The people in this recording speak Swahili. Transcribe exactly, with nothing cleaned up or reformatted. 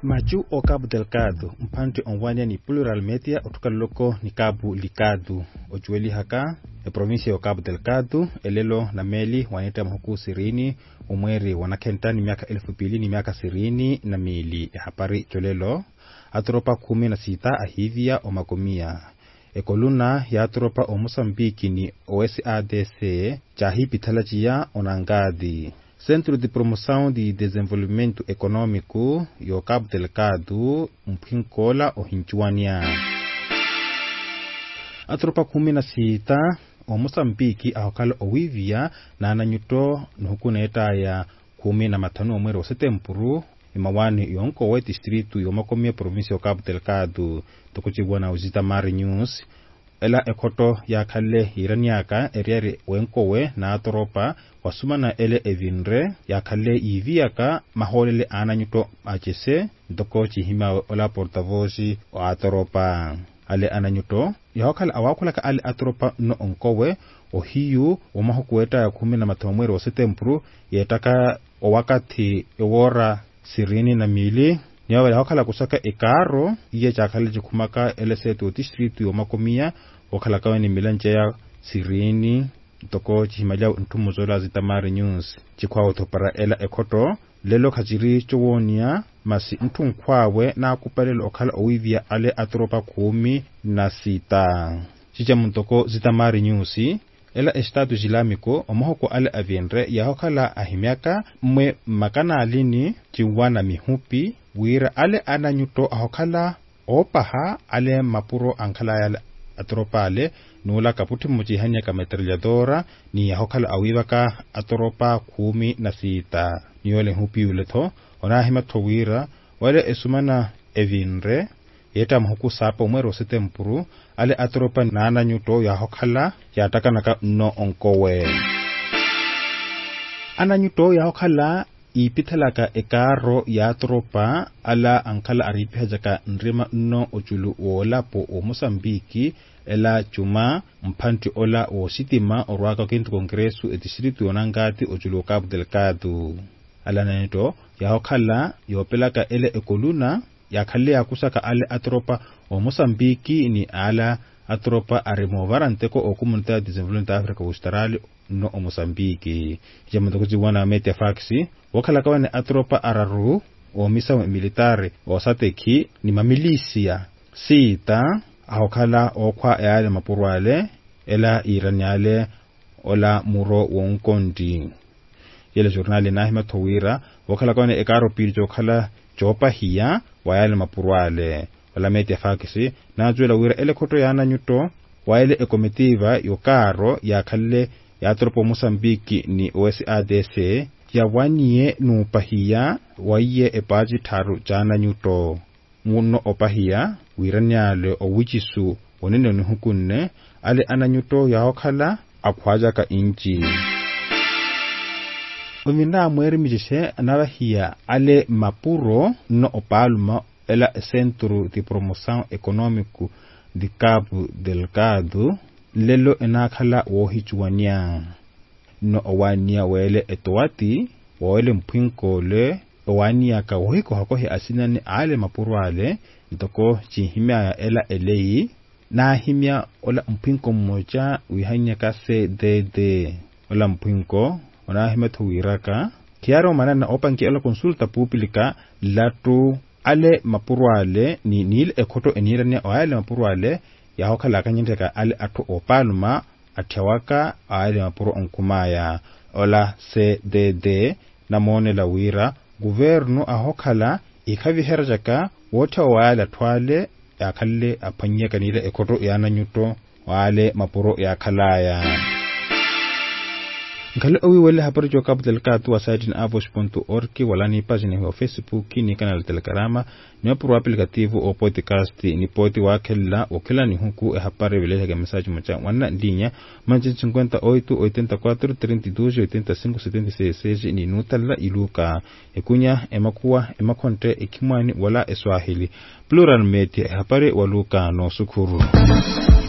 Maju o Cabo Delgado, mpante onwania ni Plural Media otukaloko ni Cabo Likadu. Ojueli haka, e provinsia o Cabo Delgado, elelo na meli waneta mhuku sirini, umweri wanakenta ni miaka elfu pili ni miaka sirini na mili. E hapari jolelo, atropa kumi na sita ahivia o makomia. E koluna ya atropa o Mosambiki ni O S A D C, jahi pitalajia onangadi. Centro de Promoção de Desenvolvimento Econômico yo Cabo Delgado mpinkola o Hinchuania. Atropa kumi na sita o Mosambiki ahokala o Wivia na ananyuto nuhukuneta ya kumi na matano mwero setemburu imawani yonko we distritu yo makomia provincia o Cabo Delgado tokuchibwa na Uzita Mari News. Ela ekoto ya kale iraniaka eriari wenkowe na atoropa wasumana ele evinre ya kale iviaka maholele ananyuto achese doko chihima ola portavozi o atoropa ale ananyuto ya wakala awakula ka ale atoropa no onkowe o hiyu o mahokueta ya kumi na matomwere o setembru yetaka o wakati ewora sirini na mili nyawe wakala kusaka ekaro iye chakale jikumaka ele setu distritu yo makomia wakala kawe ni milanje ya sirini toko chihimalia ntumuzola Uzita Mari News chikwa utopara ela ekoto lelo kajiri chuwonia masi ntunkwawe na kupalelo okala owivia ale atropa kumi na sita chicha mtoko Uzita Mari News ela estado islamico omohoko ale avienre ya hokala ahimiaka mwe makana alini chiwana mihupi wira ale ananyuto ahokala opaha ale mapuro ankala ya atropa ale nula kaputi mujihanya kametralladora ni ahokala awibaka atropa kumi na sita niole hupi uleto onahima towira wale esumana evinre yeta mhuku sapa umwero setempuru ale atropa nana nyuto ya hokala ya takanaka no onkowe ananyuto ya hokala ipitalaka ekaro ya atropa ala ankala aripihajaka nrima no ochulu wola po o Mosambiki ela chuma mpanti ola o sitima orwaka kintu kongresu e distritu onangati ochulu Cabo Delgado ala neto ya hokala yopelaka ele ekoluna ya kale ya kusaka ale atropa o Mosambiki ni ala atropa arimovaranteko o Comunidade de Desenvolvimento da África Austral no o Mosambiki jamando kujiwana mete faxi wakala kawane atropa araru o misa militare o sateki ni mamilisia sita ahokala okwa yale mapurwale ela iranyale ola muro wonkondi yele journal na hima towira wakala kawane ekaro piljo kala chopa hiya wayale mapurwale wala mete faxi na juela wira ele koto yana nyuto wayele ekomitiva yokaro ya kale ya atropa Mosambiki ni O S A D C ya wanye nupahia waiye epaji taru jana nyuto muno opahia wiranyale o wichisu onene nuhukunne ale ananyuto ya okala akwaja ka inchi omina mweri mijise anabahia ale mapuro no opalma ela Centro de Promoção Econômico de Cabo Delgado lelo enakhala wohichwania no owania wele etwati wele mpwinkole owania ka wohiko hakohi asinani ale mapurwale ndoko chihimya ya ela elei na himya ola mpwinko mmoja wihanya ka C D D ola mpwinko ona himya tuwiraka kiaro manana opanki ela consulta pública latu ale mapurwale ni nil ekoto enirania o ale mapurwale ya hokala kanyinteka ale ato opaluma atewaka ale mapuro onkumaya ola C D D na mone la wira guvernu ahokala ikaviherjaka wote wala twale akalle apanye kanile ekoto yana nyuto wale mapuro ya kalaya ngale owi wele habari jo Cabo Delgado wa site na avos ponto org wala ni pagina ya Facebook ni canal Telegrama ni pro aplicativo o podcast ni poti wa kella o kella ni huku e habari vile ya message mocha wana ndinya manje cinquenta e oito oitenta e quatro trinta e dois oitenta e cinco setenta e seis ni nutala iluka ekunya emakuwa emakonte ekimwani wala eswahili Plural Media habari waluka no sukuru.